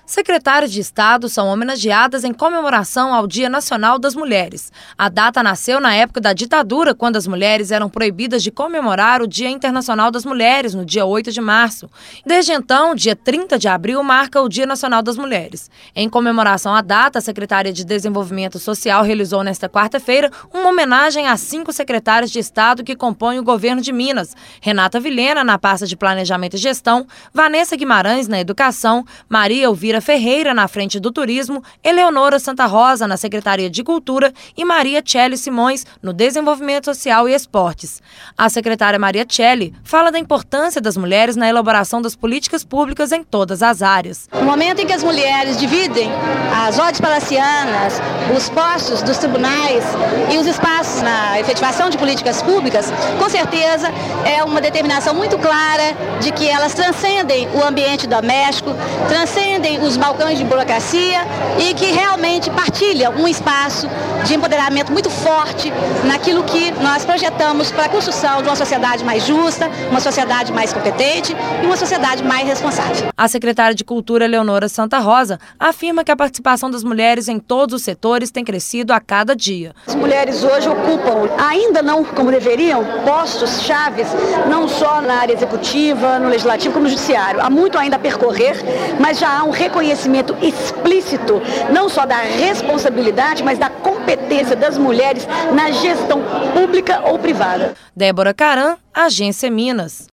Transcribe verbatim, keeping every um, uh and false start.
Secretários de Estado são homenageadas em comemoração ao Dia Nacional das Mulheres. A data nasceu na época da ditadura, quando as mulheres eram proibidas de comemorar o Dia Internacional das Mulheres, no dia oito de março. Desde então, dia trinta de abril, marca o Dia Nacional das Mulheres. Em comemoração à data, a Secretaria de Desenvolvimento Social realizou nesta quarta-feira uma homenagem a cinco secretários de Estado que compõem o governo de Minas: Renata Vilhena, na pasta de Planejamento e Gestão, Vanessa Guimarães, na Educação, Maria Elvira Ferreira, na frente do Turismo, Eleonora Santa Rosa, na Secretaria de Cultura e Maria Tchely Simões, no Desenvolvimento Social e Esportes. A secretária Maria Tchely fala da importância das mulheres na elaboração das políticas públicas em todas as áreas. No momento em que as mulheres dividem as ordens palacianas, os postos dos tribunais e os espaços na efetivação de políticas públicas, com certeza é uma determinação muito clara de que elas transcendem o ambiente doméstico, transcendem os balcões de burocracia e que realmente partilham um espaço de empoderamento muito forte naquilo que nós projetamos para a construção de uma sociedade mais justa, uma sociedade mais competente e uma sociedade mais responsável. A secretária de Cultura, Eleonora Santa Rosa, afirma que a participação das mulheres em todos os setores tem crescido a cada dia. As mulheres hoje ocupam, ainda não como deveriam, postos chaves, não só na área executiva, no legislativo, como no judiciário. Há muito ainda a percorrer, mas já há um reconhecimento explícito, não só da responsabilidade, mas da competência das mulheres na gestão pública ou privada. Débora Caran, Agência Minas.